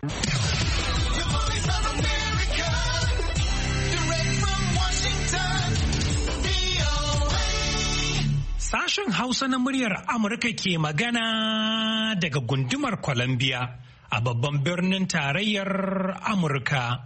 Sashen Hausa na muryar Amurka ke magana daga gundumar Columbia a babban birnin tarayyar Amurka.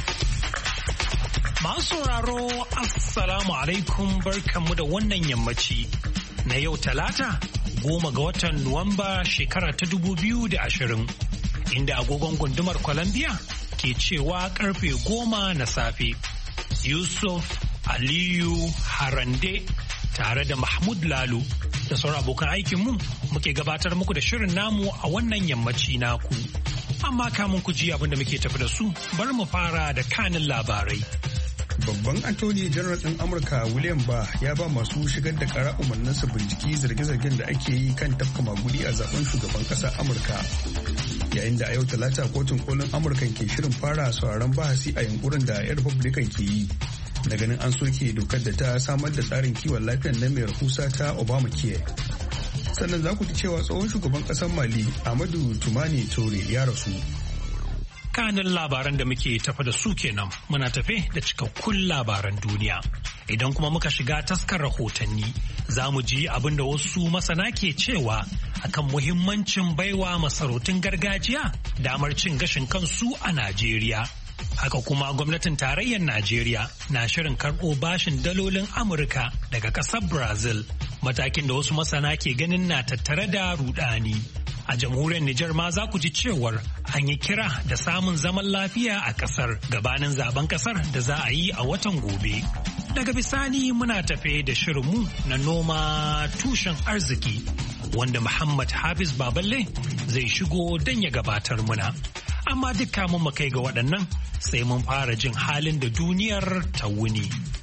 Masu sauraro, Assalamu alaikum, barkanmu da wannan yammaci na yau Talata 10 ga watan Nuwamba shekara ta 2020, inda agogon gundumar Columbia ke cewa karfe 10 na safe. Yusuf Aliyu Harande tare da Mahmud Lalo da sauran abokan aikinmu muke gabatar muku da shirin namu a wannan yammaci naku. Amma kamun ku ji abin da muke tafi da su, bari mu fara da kanin labarai. Babban Attorney General ɗin Amurka William Barr ya ba masu shigar da ƙara umarninsa bincike zarge-zargen da ake yi kan tafka magudi a zaben shugaban ƙasar Amurka. Yayin da a yau Talata kotun kolin Amurka ke shirin fara sauraron bahasi a yunkurin da 'yan Republican ke yi da ganin an soke dokar da ta samar da tsarin kiwon lafiyar na mai rahusa ta Obamacare. Sannan za ku ji cewa tsohon shugaban ƙasar Mali Ahmadu Tumani Toure ya rasu. Kanin labaran da muke tafa da su kenan, muna tafe da cikakkun labaran duniya. Idan kuma muka shiga taskar rahotanni, za mu ji abin da wasu masana ke cewa akan muhimmancin baiwa masarautun gargajiya damar cin gashin kansu a Najeriya. Haka kuma gwamnatin tarayyar Najeriya na shirin karɓo bashin dalolin Amurka daga ƙasar Brazil, matakin da wasu masana ke ganin na tattare da rudani. A jamhuriyar Nijar ma za ku ji cewar an yi kira da samun zaman lafiya a ƙasar gabanin zaben ƙasar da za a yi a watan gobe. Daga bisani muna tafe da shirinmu na noma tushen arziki wanda Muhammad Hafiz Baballe zai shigo don ya gabatar muna. Amma dukka mun kai ga waɗannan sai mun fara jin halin da duniyar ta wuni.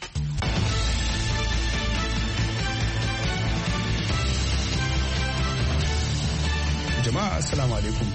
Jama'a Assalamu alaikum.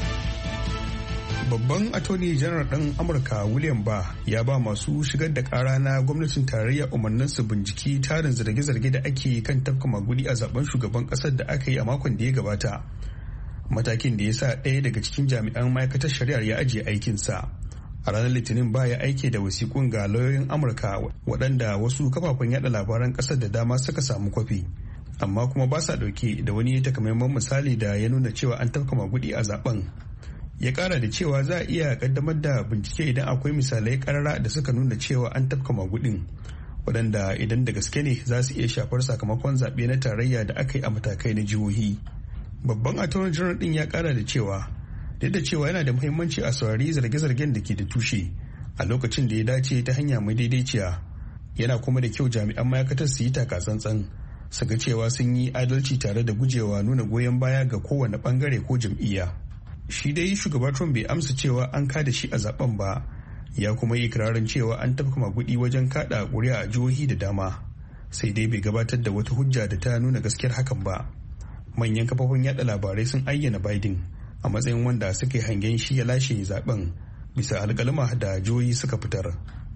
Babban Attorney General ɗin Amurka William Barr ya ba masu shigar da ƙara na gwamnatin tarayya umarnin su binciki tarin zarge-zarge da ake kan tafka magudi a zaben shugaban ƙasar da aka yi a makon da ya gabata. Matakin da ya sa ɗaya daga cikin jami'an ma'aikatar shari'ar ya ajiye aikinsa. A ranar Litinin Barr ya aike da wasiƙun ga lauyoyin Amurka waɗanda wasu kafafen yaɗa labaran ƙasar da dama suka samu kwafi. Amma kuma ba sa ɗauke da wani takamaiman misali da ya nuna cewa an tafka magudi a zaben. Ya ƙara da cewa za a iya ƙaddamar da bincike idan akwai misalai ƙarara da suka nuna cewa an tafka magudin, waɗanda idan da gaske ne za su iya shafar sakamakon zaɓe na tarayya da aka yi a matakai na jihohi. Babban attorney general ɗin ya ƙara da cewa duk da cewa yana da muhimmanci a saurari zarge-zargen da ke da tushe a lokacin da ya dace ta hanya mai daidaiciya, yana kuma da kyau jami'an ma'aikatar su yi taka tsantsan su ga cewa sun yi adalci tare da gujewa nuna goyon baya ga kowane bangare ko jam'iyya. Shi dai shugaba Trump bai amsa cewa an kada shi a zaben ba, ya kuma yi ikirarin cewa an tafka magudi wajen kada ƙuri'a a jihohi da dama, sai dai bai gabatar da wata hujja da ta nuna gaskiyar hakan ba. Manyan kafofin yada labarai sun ayyana Biden a matsayin wanda suka yi hangen shi ya lashe zaben bisa alƙalma da jihohi suka fitar.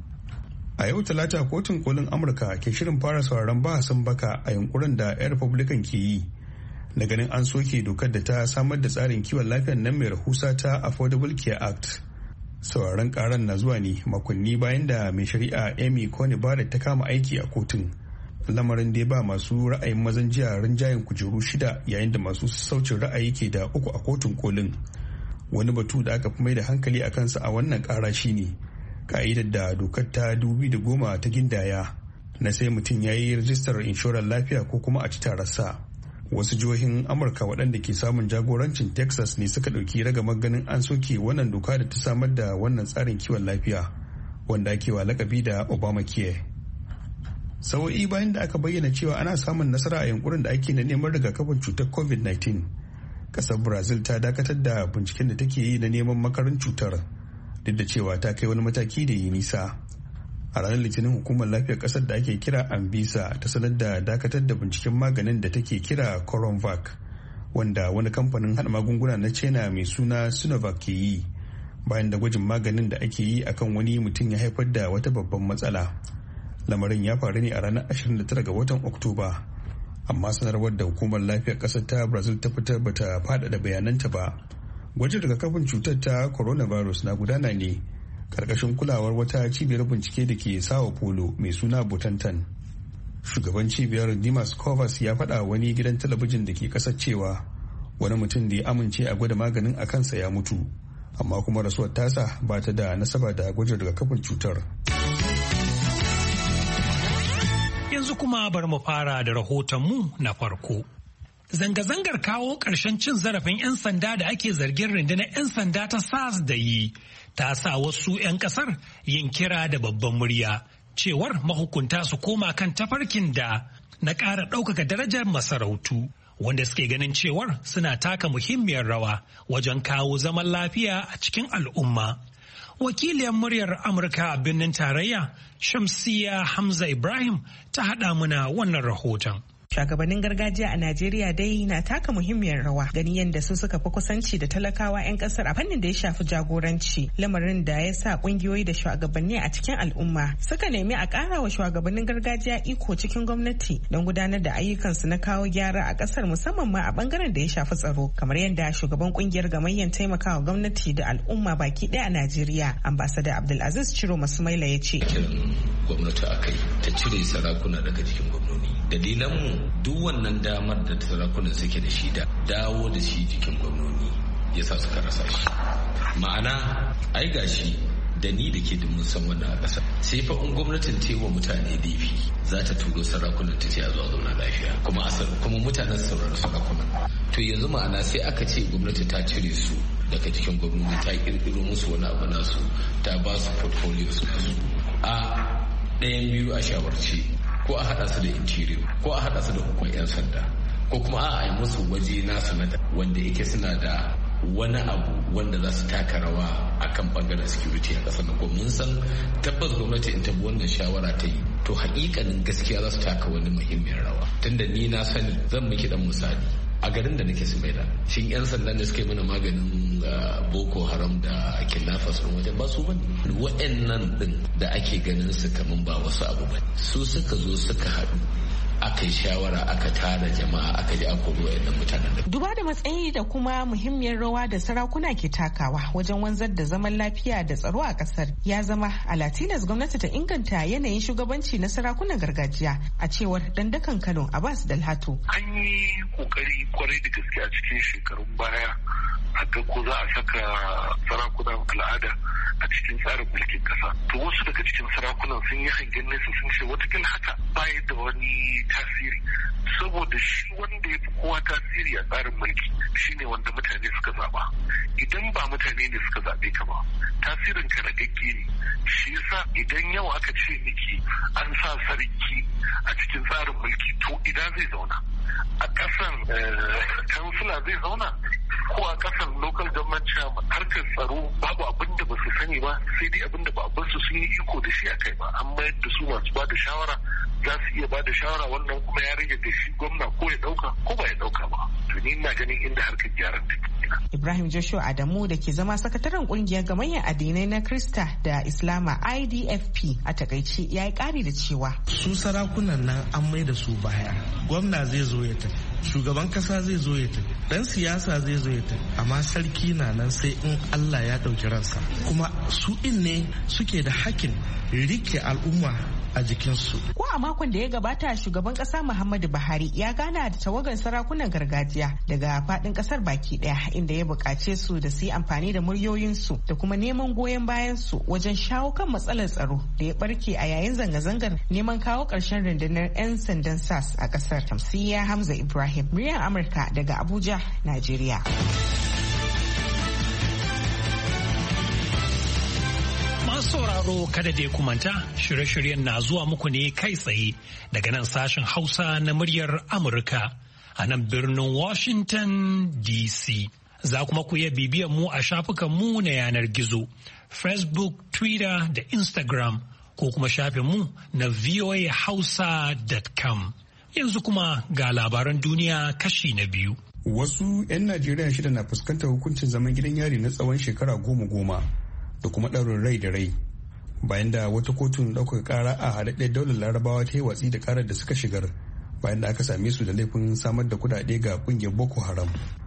A yau Talata kotun kolin Amurka ke shirin fara sauraron bahasin baka a yunkurin da 'yan Republican ke yi na ganin an soke dokar da ta samar da tsarin kiwon lafiyar nan mai rahusa ta Affordable Care Act. Sauraron karan na zuwa ne makonni bayan da mai shari'a Amy Coney Barrett ta kama aiki a kotun. Lamarin da ya ba masu ra'ayin mazan jiya rinjayen kujeru 6 yayin da masu sassaucin ra'ayi ke da 3 a kotun kolin. Wani batu da aka fi mai da hankali a kansa a wannan kara shine ka'idar da dokar ta 2010 ta gindaya na sai mutum ya yi rajistar inshorar lafiya ko kuma a ci tararsa. Wasu jihohin Amurka waɗanda ke samun jagorancin Texas ne suka ɗauki ragamar ganin an soke wannan doka da ta samar da wannan tsarin kiwon lafiya wanda ake wa lakabi da Obamacare. Sawo'i bayan da aka bayyana cewa ana samun nasara a yankunan da ake na neman rigakafin cutar COVID-19, ƙasar Brazil ta dakatar da binciken da take yi na neman makarin cutar, duk da cewa ta kai wani mataki da yi nisa. A ranar Litinin hukumar lafiyar ƙasar da ake kira Anvisa ta sanar da dakatar da binciken maganin da take kira Coronavac, wanda wani kamfanin haɗa magunguna na China mai suna Sinovac ke yi, bayan da gwajin maganin da ake yi akan wani mutum ya haifar da wata babban matsala. Lamarin ya faru ne a ranar 29 ga watan Oktoba, amma sanarwar da hukumar lafiyar ƙasar ta Brazil ta fitar bata faɗaɗa bayananta ba. Gwajin rigakafin cutar ta coronavirus na gudana ne karkashin kulawar wata cibiyar bincike da ke Sao Paulo mai suna Butantan. Shugaban cibiyar Dimas Covas ya faɗa wani gidan talabijin da ke ƙasar cewa wani mutum da ya amince a gwada maganin a kansa ya mutu, amma kuma rasuwar tasa ba ta da nasaba da gwajin rigakafin cutar. Yanzu kuma bari mu fara da rahotonmu na farko. Zanga-zangar kawo ƙarshen cin zarafin 'yan sanda da ake zargin rundunar 'yan sanda ta SARS da yi ta sa wasu 'yan ƙasar yin kira da babban murya cewar mahukunta su koma kan tafarkin da na ƙara ɗaukaka darajar masarautu, wanda suke ganin cewar suna taka muhimmiyar rawa wajen kawo zaman lafiya a cikin al'umma. Wakiliyar muryar Amurka a birnin tarayya Shamsiya Hamza Ibrahim ta haɗa muna wannan rahoton. Shugabannin gargajiya a Najeriya dai na taka muhimmiyar rawa gani yadda su suka fi kusanci da talakawa 'yan kasar a fannin da ya shafi jagoranci, lamarin da ya sa kungiyoyi da shugabanni a cikin al'umma suka nemi a ƙara wa shugabannin gargajiya iko cikin gwamnati don gudanar da ayyukansu na kawo gyara a kasar, musamman ma a bangaren da ya shafi tsaro, kamar yadda shugaban kungiyar gamayyar taimakawa gwamnati da al'umma baki ɗaya a Najeriya, ambassador Abdulaziz Ciro Masumaila ya ce. Gwamnati akai ta cire sarakuna daga cikin gwamnoni. Dalilanmu duk wannan damar da sarakunan suke da shi da dawo da shi jikin gwamnoni yasa suka rasa shi. Ma'ana ai gashi da ni da ke mun san wannan a ƙasa. Sai fa in gwamnatin ta yi wa mutane laifi za ta turo sarakunan ta ce a zuwa zauna lafiya kuma mutanen saurari sarakunan. To yanzu ma'ana sai aka ce gwamnati ta cire su daga cikin gwamnati, ta kirkiro musu wani abu nasu, ta ba su portfolio su a ɗayan biyu a shawarci, ko a haɗa su da interior ko a haɗa su da hukumar 'yan sanda, ko kuma a yi musu waje nasu na wanda yake suna da wani abu wanda za su taka rawa a kan bangaren security a ƙasar nan. Ko mun san tabbas gwamnati in tabi wannan shawara ta yi, to haƙiƙanin gaskiya za su taka wani muhimmiyar rawa. Tunda ni na sani, zan miki dan misali a garin da nake Sumaila, shin 'yan sandan da suka yi mana maganin Boko Haram da kidnappers ɗin wajen ba su bane. Wa'annan ɗin da ake ganin su kaman ba wasu abu ba, su suka zo suka haɗu aka yi shawara, aka tara jama'a, aka ji aka ruwa yadda mutanen da. Duba da matsayi da kuma muhimmiyar rawa da sarakuna ke takawa wajen wanzar da zaman lafiya da tsaro a kasar, ya zama alatilas gwamnati ta inganta yanayin shugabanci na sarakunan gargajiya, a cewar dandakan Kano Abbas Dalhatu. An yi kokari kwarai da gaske a cikin shekarun baya a ga ko za a saka sarakunan al'ada a cikin tsarin mulkin kasa. To wasu daga cikin sarakunan sun yi hangen nesa sun ce watakila haka baya da wani tasiri, saboda shi wanda ya fi kowa tasiri a tsarin mulki shine wanda mutane suka zaba. Idan ba mutane ne suka zabe ka ba, tasirin ka ragagge ne. Shi yasa idan yau aka ce miki an sa sarki a cikin tsarin mulki, to idan zai zauna a kasan kansila zai zauna, ko a kasan local government chairman, harkar tsaro babu abin da ba su sani ba, sai dai abin da ba a su sun yi iko da shi a kai ba. An mayar da su masu ba da shawara, za su iya ba da shawara, wannan kuma ya rage da shi gwamna ko ya dauka ko ba ya dauka ba. To ni ina ganin inda harkar gyaran take. Ibrahim Joshua Adamu da ke zama sakataren kungiyar gamayyar addinai na Krista da Islama IDFP a takaice ya yi kari da cewa su sarakunan nan an mai da su baya. Gwamna zai zo ya tafi, shugaban kasa zai zo ya tafi, dan siyasa zai zo ya tafi, amma sarki na nan sai in Allah ya ɗauki ransa. Kuma su in ne suke da hakkin rike al'umma a jikinsu. Ko a makon da ya gabata shugaban kasa Muhammadu Buhari ya gana da tawagan sarakunan gargajiya daga fadin kasar baki daya, inda ya buƙace su da su yi amfani da muryoyinsu da kuma neman goyon bayan su wajen shawo kan matsalar tsaro da ya barke a yayin zanga-zangar neman kawo ƙarshen rundunar 'yan sandan SARS a kasar. Shamsiyya Hamza Ibrahim, muryar Amurka daga Abuja, Najeriya. Sauraro kada dai kumanta shirye-shiryen na zuwa muku ne kai tsaye daga nan sashen Hausa na muryar Amurka a nan birnin Washington DC. Za kuma ku iya bibiyan mu a shafukan mu na yanar gizo, Facebook, Twitter da Instagram, ko kuma shafin mu na voahausa.com. Yanzu kuma ga labaran duniya kashi na biyu. Wasu 'yan Najeriya shida na fuskantar hukuncin zaman gidan yari na tsawon shekara 10 da kuma ɗaurin rai da rai bayan da wata kotun ɗaukar ƙara a haɗaɗɗen daular larabawa ta yi watsi da ƙarar da suka shigar bayan da aka same su da laifin samar da kuɗaɗe ga ƙungiyar Boko Haram.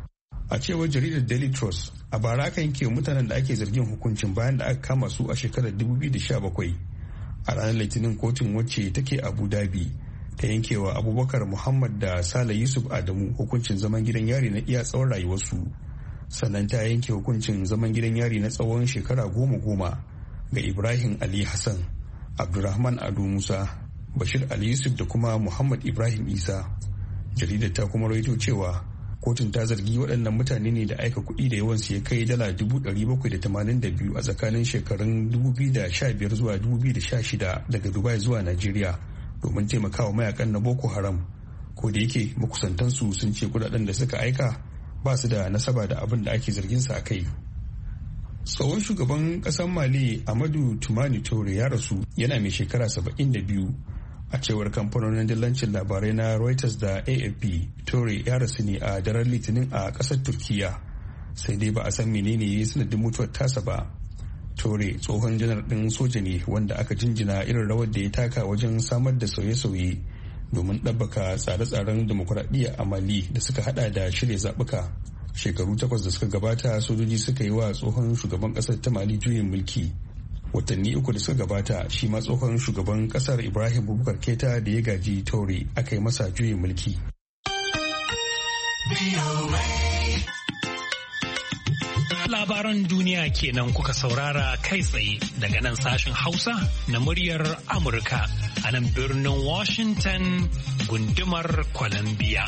A cewar jaridar Daily Trust, a bara aka yanke mutanen da ake zargin hukuncin bayan da aka kama su a shekarar 2017. A ranar Litinin kotun wacce take Abu Dhabi ta yankewa Abubakar Muhammad da Sale Yusuf Adamu hukuncin zaman gidan yari na iya tsawon rayuwarsu. Sannan ta yanke hukuncin zaman gidan yari na tsawon shekara 10 ga Ibrahim Ali Hassan, Abdulrahman Ado Musa, Bashir Ali Yusuf da kuma Muhammad Ibrahim Isa. Jaridar ta kuma rawaito cewa kotun ta zargi waɗannan mutane ne da aika kuɗi da yawansu ya kai dala 782 a tsakanin shekarun 2015 zuwa 2016 daga Dubai zuwa Najeriya domin taimakawa mayakan na Boko Haram. Ko da yake makusantansu sun ce kuɗaɗen da suka aika ba su da nasaba da abin da ake zargin sa a kai. Tsohon shugaban ƙasar Mali Amadu Tumani Toure ya rasu yana mai shekara 72. A cewar kamfanonin dillancin labarai na Reuters da AFP, Toure ya rasu ne a daren Litinin a ƙasar Turkiya, sai dai ba a san menene ya yi sanadin mutuwar tasa ba. Toure tsohon janar ɗin soja ne wanda aka jinjina irin rawar da ya taka wajen samar da sauye-sauye domin ɗabbaka tsare-tsaren demokuraɗiyya a Mali da suka hada da shirya zaɓuka. Shekaru 8 da suka gabata sojoji suka yi wa tsohon shugaban ƙasar ta Mali juyin mulki. Watanni 3 da suka gabata shi ma tsohon shugaban kasar Ibrahim Boubacar Keita da ya gaji Toure aka yi masa juyin mulki. Labaran duniya kenan kuka saurara kai tsaye daga nan sashen Hausa na muryar Amurka a nan birnin Washington gundumar Columbia.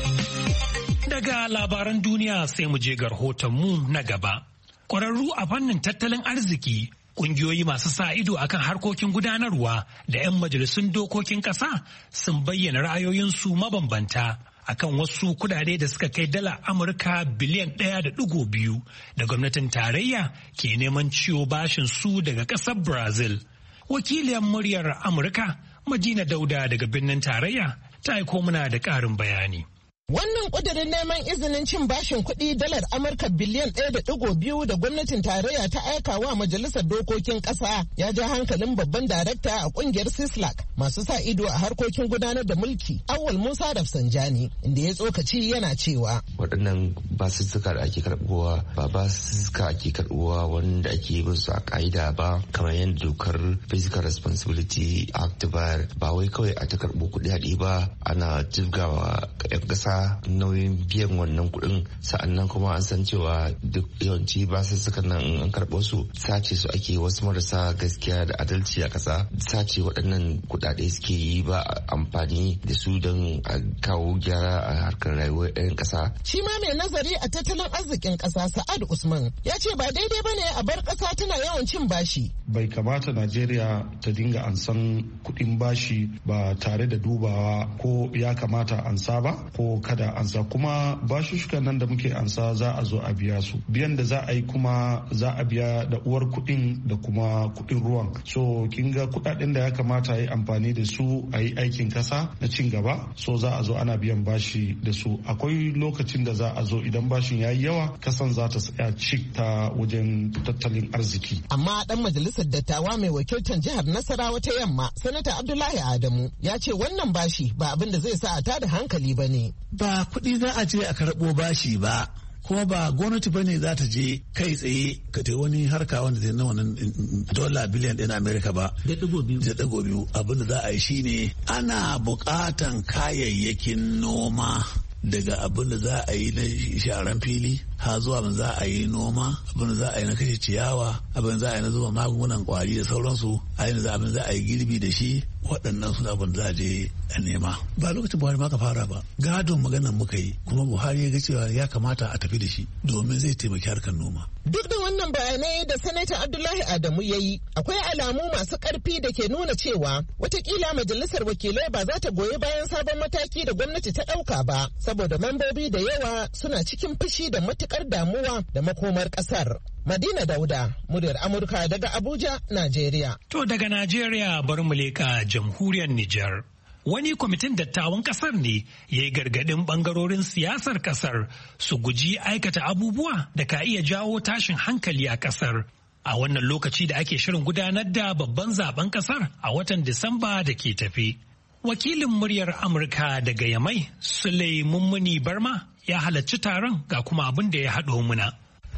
Daga labaran duniya sai mu je ga rahotonmu na gaba. Ƙwararru a fannin tattalin arziki, ƙungiyoyi masu sa ido akan harkokin gudanarwa da 'yan majalisun dokokin ƙasa sun bayyana ra'ayoyinsu mabambanta akan wasu kudade da suka kai dala Amurka biliyan 1.2 da gwamnatin tarayya ke neman ciwo bashin su daga ƙasar Brazil. Wakiliyar muryar Amurka Madina Dauda daga birnin tarayya ta aiko muna da ƙarin bayani. Wannan ƙudurin neman izinin cin bashin kuɗi dalar Amurka biliyan 1.2 da gwamnatin tarayya ta aika wa majalisar dokokin ƙasa ya ja hankalin babban darakta a ƙungiyar Sislak masu sa ido a harkokin gudanar da mulki Awwal Musa Rafsanjani inda ya tsokaci yana cewa waɗannan basussuka da ake karɓowa ba basussuka ake karɓowa wanda ake bin su a ƙa'ida ba kamar yadda dokar Physical Responsibility Act ba wai kawai a ta karɓo kuɗi ba ana jibgawa 'yan ƙasa nauyin biyan wannan kuɗin sa'annan kuma an san cewa duk yawanci basussukan nan an karɓo su sace su ake wasu marasa gaskiya da adalci a ƙasa sace waɗannan kuɗaɗe suke yi ba amfani da su don a kawo gyara a harkar rayuwar 'yan ƙasa. Shi ma mai nazari a tattalin arzikin ƙasa Sa'ad Usman ya ce ba daidai ba ne a bar ƙasa tana yawan cin bashi. Bai kamata Najeriya ta dinga ansan kuɗin bashi ba tare da dubawa ko ya kamata ansa ba ko kada ansa, kuma bashushukan nan da muke ansa za a zo a biya su, biyan da za a yi kuma za a biya da uwar kuɗin da kuma kuɗin ruwan. So kin ga kuɗaɗen da ya kamata yi amfani da su a yi aikin kasa na cin gaba, so za a zo ana biyan bashi da su. Akwai lokacin da za a zo idan bashin ya yi yawa kasan za ta tsaya cik ta wajen tattalin arziki. Amma dan majalisar dattawa mai wakiltar jihar Nasarawa ta Yamma Sanata Abdullahi Adamu ya ce wannan bashi ba abin da zai sa a tada hankali ba ne. Ba kuɗi za a je a karɓo bashi ba, kuma ba gwamnati ba ne za ta je kai tsaye ka ta wani harka wanda zai na wannan dola biliyan ɗin Amerika ba. Da ɗigo biyu abin da za a yi shine ana buƙatan kayayyakin noma daga abin da za a yi na sharan fili har zuwa abin za a yi noma, abin da za a yi na kashe ciyawa, abin za a yi na zuba magungunan kwari da sauransu, abin za a yi girbi da shi. Waɗannan suna abin da za a je a nema. Ba lokacin Buhari ma ka fara ba, gadon maganar muka yi, kuma Buhari ya ga cewa ya kamata a tafi da shi domin zai taimaki harkar noma. Duk da wannan bayanai da Sanata Abdullahi Adamu ya yi, akwai alamu masu ƙarfi da ke nuna cewa watakila majalisar wakilai ba za ta goyi bayan sabon mataki da gwamnati ta ɗauka ba, saboda mambobi da yawa suna cikin fushi da matuƙar damuwa da makomar ƙasar. Madina Dauda, muryar Amurka daga Abuja, Najeriya. To daga Najeriya bari mu leƙa jamhuriyar Nijar. Wani kwamitin dattawan kasar ne ya yi gargaɗin ɓangarorin siyasar kasar su guji aikata abubuwa da ka iya jawo tashin hankali a kasar. A wannan lokaci da ake shirin gudanar da babban zaben kasar a watan Disamba da ke tafi. Wakilin muryar Amurka daga Yamai, Sulai Mummuni Barma, ya halarci taron ga kuma abin da ya haɗo muna.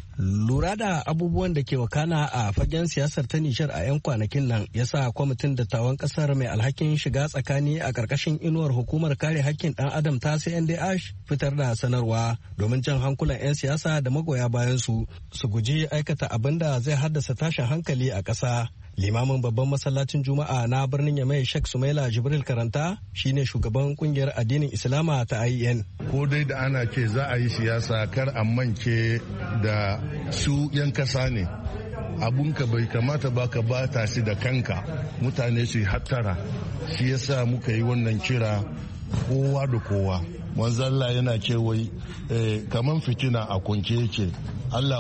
Lura da abubuwan da ke wakana a fagen siyasar ta Nijar a 'yan kwanakin nan ya sa kwamitin dattawan kasar mai alhakin shiga tsakani a ƙarƙashin inuwar hukumar kare hakkin ɗan adam ta CNDH fitar da sanarwa domin jan hankulan 'yan siyasa da magoya bayan su guji aikata abin da zai haddasa tashin hankali a ƙasa. Limamin babban masallacin Juma'a na birnin Yamai Sheikh Sumaila Jibril Karanta shine shugaban kungiyar addinin Islama ta IEN. Ko dai da ana ce za a yi siyasa kar a mance da su 'yan kasa ne. Abunka bai kamata ba ka bata shi da kanka, mutane su yi hattara. Shi yasa muka yi wannan kira kowa da kowa. Manzalla yana ce wai kaman fitina a kunke yake. Allah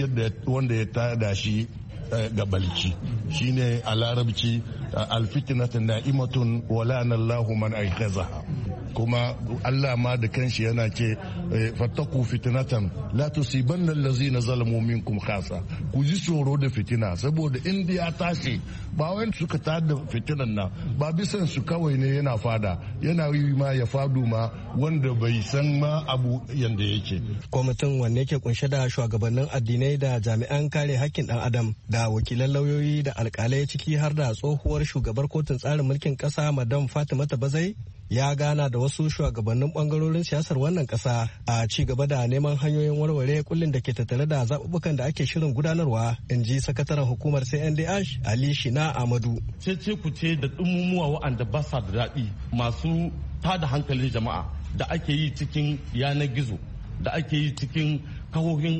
wanda ya tada shi ga balki shine a larabci alfitinatu na'imatun wala anallahu man aikazaha kuma Allah ma da kanshi yana ce fattaku fitnatan la tusibanna allazina zalamu minkum khasa ku ji tsoro da fitina saboda in ya tashi ba wai suka tada fitinan nan ba bisan su kawai ne yana fada yana yi ma ya fadu ma wanda bai san ma abu yanda yake. Kwamitin wanne ke kunshe da shugabannin addinai da jami'an kare hakkin dan adam da wakilan lauyoyi da alkalai ciki har da tsohuwar shugabar kotun tsarin mulkin kasa madam Fatimata Bazai ya gana da wasu shugabannin bangarorin siyasar wannan kasa a ci gaba da neman hanyoyin warware kullin da ke tattare da zaɓuɓɓukan da ake shirin gudanarwa, in ji sakataren hukumar CNDH Ali Shina Amadu. Ce ku ce da dumumuwa wa'anda ba sa da daɗi masu tada hankalin jama'a da ake yi cikin yanar gizo da ake yi cikin kahohin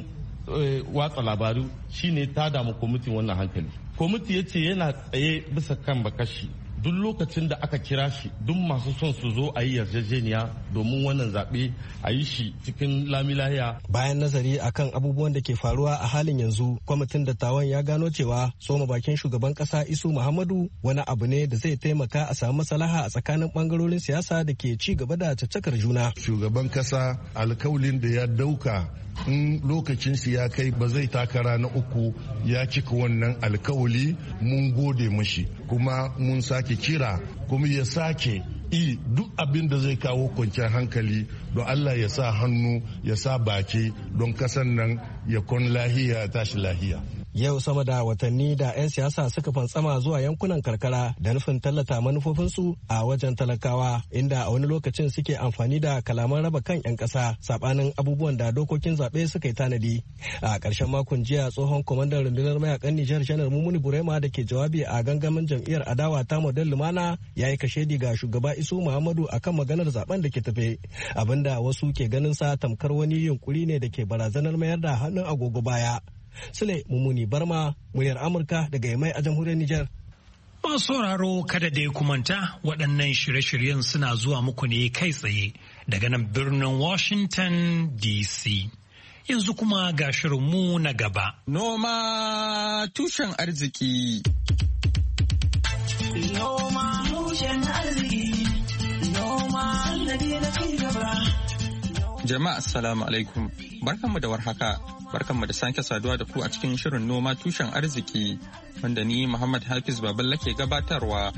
watsa labaru shine tada mu kwamitin wannan hankali. Kwamiti ya ce yana tsaye bisa kan bakashi duk lokacin da aka kira shi duk masu son su zo a yi yarjejeniya domin wannan zaɓe a yi shi cikin lamilahiya. Bayan nazari akan abubuwan da ke faruwa a halin yanzu, kwamitin dattawan ya gano cewa soma bakin shugaban ƙasa Isu Muhammadu wani abu ne da zai taimaka a samu maslaha a tsakanin bangarorin siyasa da ke ci gaba da caccakar juna. Shugaban ƙasa alkawalin da ya dauka in lokacin shi ya kai ba zai takara na uku ya cika wannan alkawali, mun gode mashi kuma mun sake kira kuma ya sake duk abin da zai kawo kwanciyar hankali don Allah ya sa hannu ya sa baki don kasan nan ya kon lahiya tashi lahiya. Yau sama da watanni da 'yan siyasa suka fantsama zuwa yankunan karkara da nufin tallata manufofinsu a wajen talakawa, inda a wani lokacin suke amfani da kalaman raba kan 'yan ƙasa saɓanin abubuwan da dokokin zaɓe suka yi tanadi. A ƙarshen makon jiya tsohon kwamandan rundunar mayakan Nijar Janar Mumuni Burema da ke jawabi a gangamin jam'iyyar adawa ta Model Lumana ya yi kashedi ga shugaba Isu Muhammadu akan maganar zaben da ke tafe, abinda wasu ke ganin sa tamkar wani yunkuri ne da ke barazanar mayar da hannun agogo baya. Sule Mumuni Barma, muryar Amurka daga Yamai a jamhuriyar Nijar. Masu sauraro kada dai kumanta waɗannan shirye-shiryen suna zuwa muku ne kai tsaye daga nan birnin Washington DC. Yanzu kuma ga shirinmu na gaba. Noma tushen arziki. Noma tushen arziki. Noma sannadi na ci gaba. Jama'a assalamu alaikum. Barkanmu da warhaka. Barkanmu da sake saduwa da ku a cikin shirin noma tushen arziki wanda ni Muhammad Hafiz Baballa ke gabatarwa.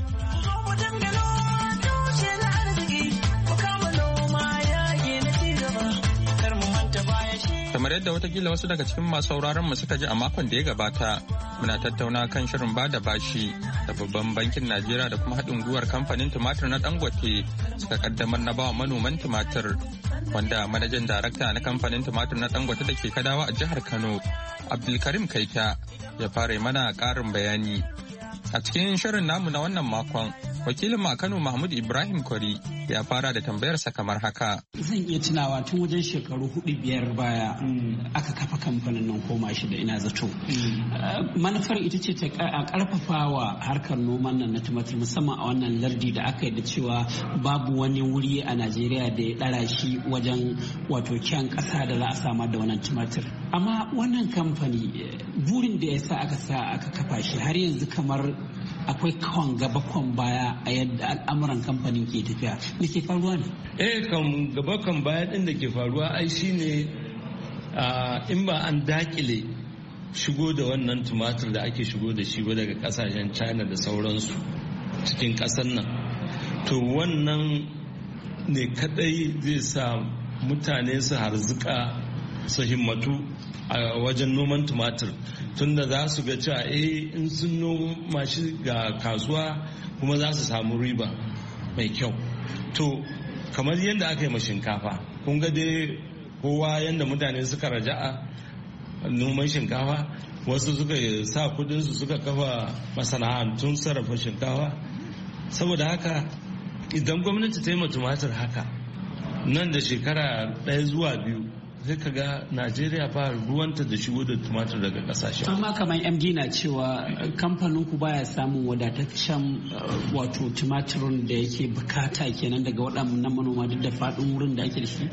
Kamar yadda watakila wasu daga cikin masu sauraron mu suka ji a makon da ya gabata, muna tattauna kan shirin bada bashi da babban bankin Najeriya da kuma haɗin gwiwar kamfanin tumatir na Dangote suka kaddamar na bawa manoman tumatir, wanda manajan darakta na kamfanin tumatir na Dangote da ke Kadawa a jihar Kano, Abdulkarim Kaita, ya fara mana ƙarin bayani. A cikin shirin namu na wannan makon, wakilin a Kano Mahmud Ibrahim Kwari ya fara da tambayarsa kamar haka. Zan iya tunawa tun wajen shekaru 4-5 baya aka kafa kamfanin nan koma shi da ina zato. Manufar ita ce a karfafa wa harkar noman nan na tumatir musamman a wannan lardi da aka yi da cewa babu wani wuri a Najeriya da ya ɗara shi wajen wato kyan ƙasa da za a samar da wannan tumatir. Amma wannan kamfani burin da ya sa aka kafa shi har yanzu kamar akwai kwan gaba kwan baya a yadda al'amuran kamfanin ke tafiya. Me ke faruwa ne? Kan gaba kan baya din da ke faruwa ai shine in ba an dakile shigo da wannan tumatir da ake shigo da shi daga kasashen China da sauransu cikin kasar nan, to wannan ne kadai zai sa mutane su harzuka su himmatu a wajen noman tumatir tunda za su ga cewa in sun noma shi ga kasuwa kuma za su samu riba mai kyau. To kamar yadda aka yi ma shinkafa, kun ga dai kowa yadda mutane suka raja'a noman shinkafa, wasu suka sa kudinsu suka kafa masana'antun sarrafa shinkafa. Saboda haka idan gwamnati ta yi ma tumatir haka nan da shekara 1 zuwa 2 sai ka ga Najeriya ba ruwanta da shigo da tumatir daga kasashe. Amma kamar MD na cewa kamfanin ku baya samun wadataccen wato tumatirin da yake bukata kenan daga waɗannan manoma duk da faɗin wurin da ake da shi.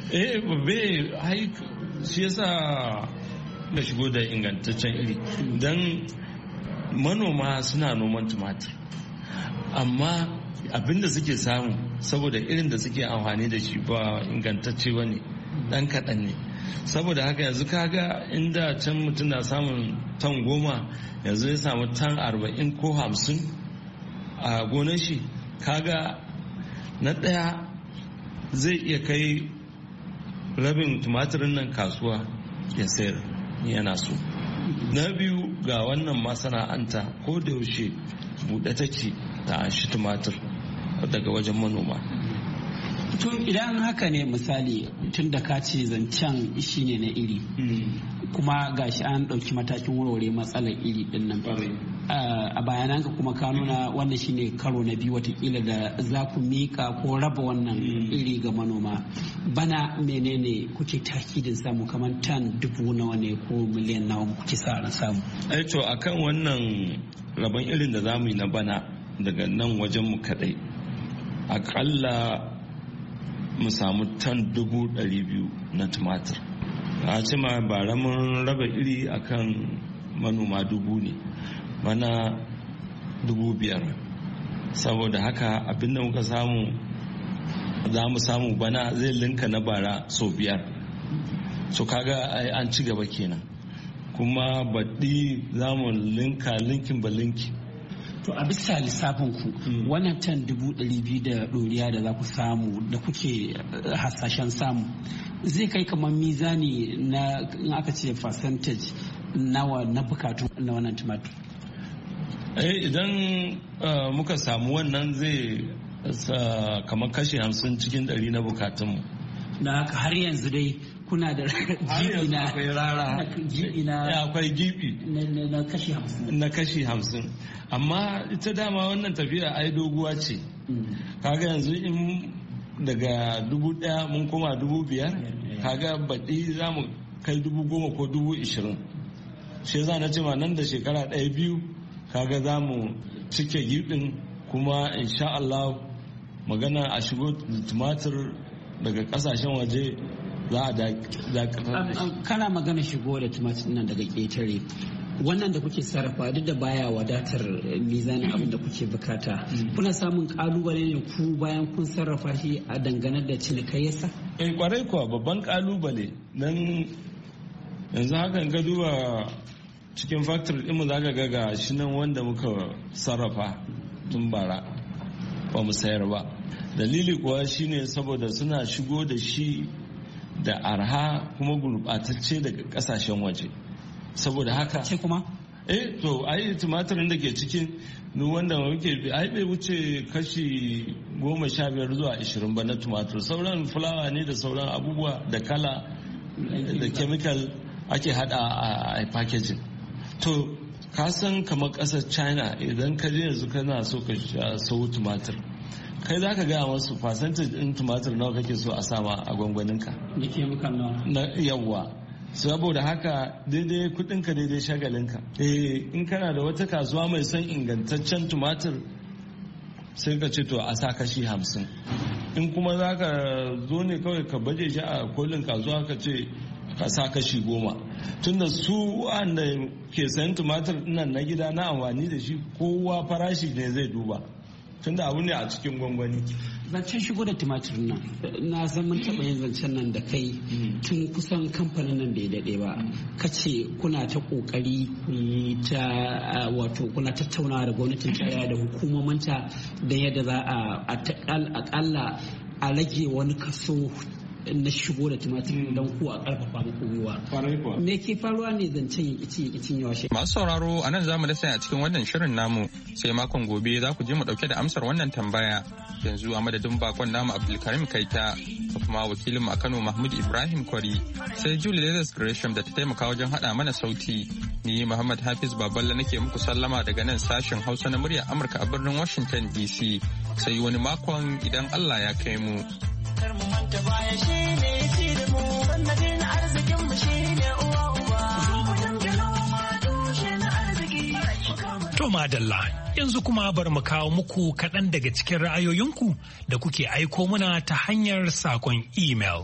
Shi yasa da shigo da ingantaccen iri don manoma suna noman tumatir amma abinda suke samu saboda irin da suke amfani da shi ba ingantacce ba ne, dan kaɗan ne. Saboda haka yanzu kaga inda can mutum na samun tan 10 yanzu ya samu tan 40 ko 50 a gonar shi, kaga na ɗaya zai iya kai rabin tumatirin nan kasuwa ya sayar yana so. Na biyu ga wannan masana'anta ko da yaushe buɗe take ta anshi tumatir daga wajen manoma. Tun idan haka ne misali tun da ka ce zancen shine na iri kuma gashi an ɗauki matakin warware matsalar iri din nan a bayananka kuma ka nuna wannan shine karo na biyu watakila da za ku mika ko raba wannan iri ga manoma. Bana menene kuke takidin samu kamar tan 1000 nawa ne ko miliyan nawa kuke sa ran samu? To akan wannan rabon irin da zamu yi na bana daga nan wajen mu kadai akalla mu samu tan 200,000 na tumatir. A ce ma bara mun raba iri akan manoma 1000 ne, bana 5,000. Saboda haka abinda muka samu za mu samu bana zai linka na bara sau 5. So kaga an ci gaba kenan, kuma baɗi za mu linka linkin ba linki. To a bisa lissafin ku wannan tan 200,000 da ɗoriya da za ku samu da kuke hasashen samu zai kai kamar mizani na in aka ce percentage nawa na bukatu na wannan tumatur? Idan muka samu wannan zai kamar kashi 50 cikin 100 na bukatunmu. Da haka har yanzu dai kuna da gibi na akwai gibi na kashi 50 amma ita dama wannan tafiya ai doguwa ce. Kaga yanzu in daga 1,000 mun koma 5,000 kaga baɗi za mu kai 10,000 ko 20,000. shi za na ce ma nan da shekara 1-2 kaga za mu cike gibin kuma insha Allah magana a shigo tumatir daga kasashen waje za a dakatar da shi. Kana magana shigo da tumatir nan daga ƙetare wannan da kuke sarrafa duk da baya wadatar mizanin abin da kuke bukata kuna samun kalubale ne ku bayan kun sarrafa shi a dangane da cinikayyarsa? Kwarai kuwa babban kalubale nan yanzu hakan ga duba cikin factory ɗinmu za ka ga shi nan wanda muka sarrafa tun bara ba mu sayar ba. Dalili kuwa shine saboda suna shigo da shi da arha kuma gurɓatacce daga ƙasashen waje. Saboda haka ce kuma to ai tumatirin da ke cikin wanda muke ai bai wuce kashi 15 zuwa 20 ba na tumatir. Sauran fulawa ne da sauran abubuwa da kala da chemical ake hada a packaging. To ka san kamar kasar China idan ka je yanzu kana so ka sau tumatir kai za ka gaya masu percentage din tumatir nawa kake so a sama a gwangwaninka da chemical na yawwa. Saboda haka daidai kudinka daidai shagalinka. In kana da wata kasuwa mai son ingantaccen tumatir sai ka ce to a sa kashi 50. In kuma za ka zo ne kawai ka baje shi a kolin kasuwa ka ce ka sa kashi 10. Tunda su wanda ke sayan tumatir nan na gida na amfani da shi kowa farashi ne zai duba. Tunda abu ne a cikin gwangwani. Zancen shigo da tumatir nan na san mun taɓa yin zancen nan da kai tun kusan kamfanin nan bai daɗe ba ka ce kuna ta ƙoƙari wato kuna tattaunawa da gwamnatin tarayya da hukumomanta da yadda za a aƙalla a rage wani kaso na shigo da tumatir don ku a karfafa muku gwiwa. Me ke faruwa ne zancen ya yawa shi? Masu sauraro a nan zamu da a cikin wannan shirin namu sai makon gobe za ku je mu dauke da amsar wannan tambaya. Yanzu a madadin bakon namu Abdulkarim Kaita da kuma wakilin a Kano Mahmud Ibrahim Kwari sai Julie Leathers Gresham da ta taimaka wajen hada mana sauti. Ni Muhammad Hafiz Baballa nake muku sallama daga nan sashen Hausa na muryar Amurka a birnin Washington DC. Sai wani makon idan Allah ya kai mu. To madalla, yanzu kuma bar mu kawo muku kaɗan daga cikin ra'ayoyinku da kuke aiko muna ta hanyar saƙon email.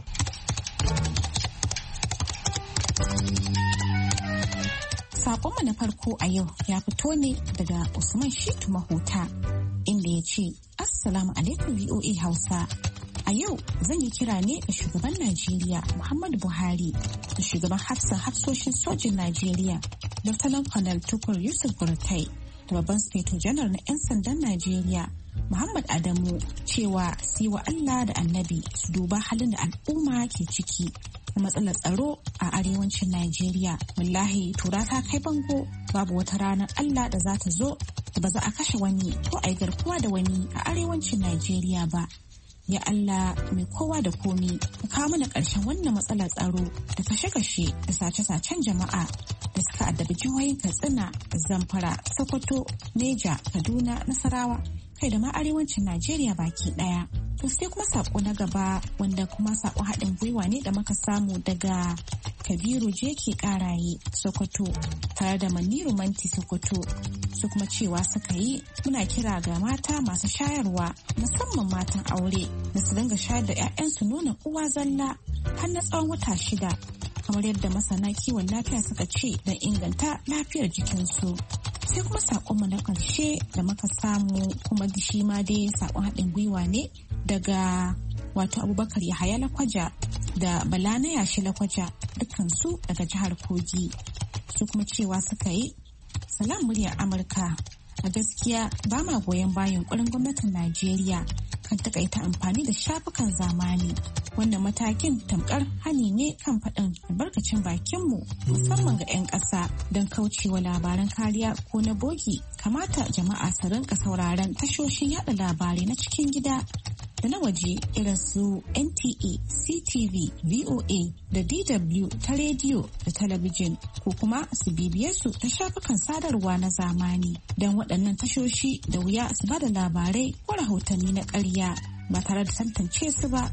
Saƙonmu na farko a yau ya fito ne daga Usman Shitu Mahuta inda ya ce, Assalamu alaikum VOA Hausa. A yau zan yi kira ne ga shugaban Najeriya Muhammadu Buhari da shugaban hafsoshin sojin Najeriya Lieutenant Colonel Tukur Yusuf Burtai da babban Sufeto Janar na 'yan sandan Najeriya Muhammad Adamu cewa su yi wa Allah da Annabi su duba halin da al'umma ke ciki da matsalar tsaro a arewacin Najeriya. Wallahi tura ta kai bango, babu wata ranar Allah da za ta zo da ba za a kashe wani ko a yi garkuwa da wani a arewacin Najeriya ba. Ya Allah mai kowa da komi ka kawo mana ƙarshen wannan matsalar tsaro da kashe-kashe da sace-sacen jama'a da suka addabi jihohin Katsina, Zamfara, Sokoto, Neja, Kaduna, Nasarawa kai da ma arewacin Najeriya baki ɗaya. To sai kuma sako na gaba wanda kuma sako haɗin gwiwa ne da muka samu daga Kabiru Jeki Karaye Sokoto tare da Maniru Manti Sokoto su kuma cewa suka yi muna kira ga mata masu shayarwa musamman matan aure da su dinga shayar da 'ya'yansu nonon uwa zalla har na tsawon wata 6 kamar yadda masana kiwon lafiya suka ce don inganta lafiyar jikinsu. Sai kuma sakonmu na ƙarshe da muka samu kuma shi ma dai sakon haɗin gwiwa ne daga wato Abubakar Yahaya Lakwaja da Bala na Yashi Lakwaja dukansu daga jihar Kogi. Su kuma cewa suka yi salam muryar Amurka, a gaskiya ba ma goyon bayan ƙwarin gwamnatin Najeriya kan takaita amfani da shafukan zamani. Wannan matakin tamkar hani ne kan faɗin albarkacin bakinmu musamman ga 'yan ƙasa don kaucewa labaran kariya ko na bogi. Kamata jama'a su rinka sauraron tashoshin yada labarai na cikin gida da na waje irin su NTA, CTV, VOA da DW ta rediyo da talabijin ko kuma su bibiye su ta shafukan sadarwa na zamani don waɗannan tashoshi da wuya su bada labarai ko rahotanni na ƙarya ba tare da tantance su ba.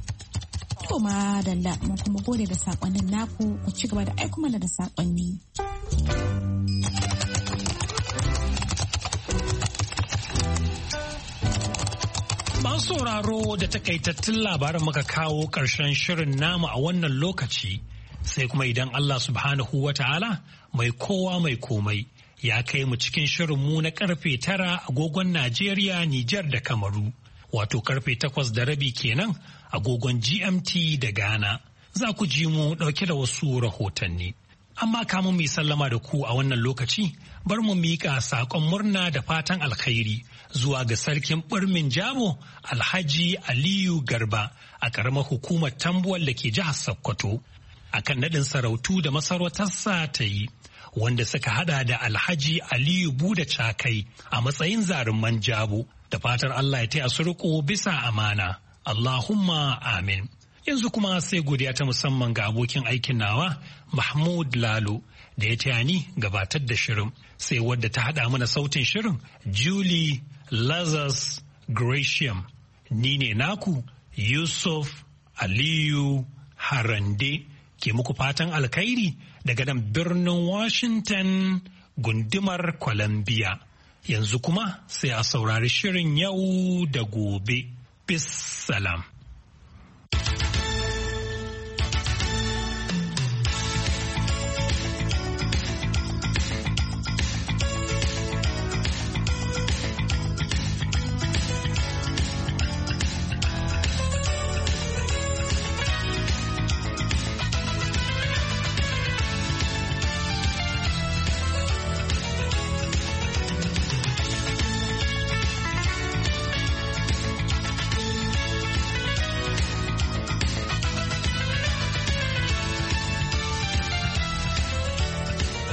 To ma dalla mun kuma gode da saƙonnin naku, ku ci gaba da aiko mana da saƙonni. Masu sauraro da takaitattun labaran muka kawo ƙarshen shirin namu a wannan lokaci, sai kuma idan Allah subhanahu wa ta'ala mai kowa mai komai ya kai mu cikin shirin mu na karfe 9 agogon Najeriya, Nijar da Kamaru, wato karfe 8:30 kenan agogon GMT da Ghana. Za ku ji mu ɗauke da wasu rahotanni. Amma kamun mu sallama da ku a wannan lokaci, bar mu miƙa saƙon murna da fatan alkhairi zuwa ga sarkin ɓirmin Jamo Alhaji Aliyu Garba a ƙaramar hukumar Tambuwal da ke jihar Sokoto akan naɗin sarautu da masarautarsa ta yi, wanda suka hada da Alhaji Aliyu Buda Cakai a matsayin zaruman Jabo, da fatar Allah ya taya su riko bisa amana. Allahumma amin. Yanzu kuma sai godiya ta musamman ga abokin aikin nawa Mahmud Lalo da ya taya ni gabatar da shirin, sai wadda ta haɗa mana sautin shirin Julie Lazarus Gratiam. Ni ne naku Yusuf Aliyu Harande ke muku fatan alkhairi daga nan birnin Washington gundumar Columbia. Yanzu kuma sai a saurari shirin yau da gobe. Bis salam.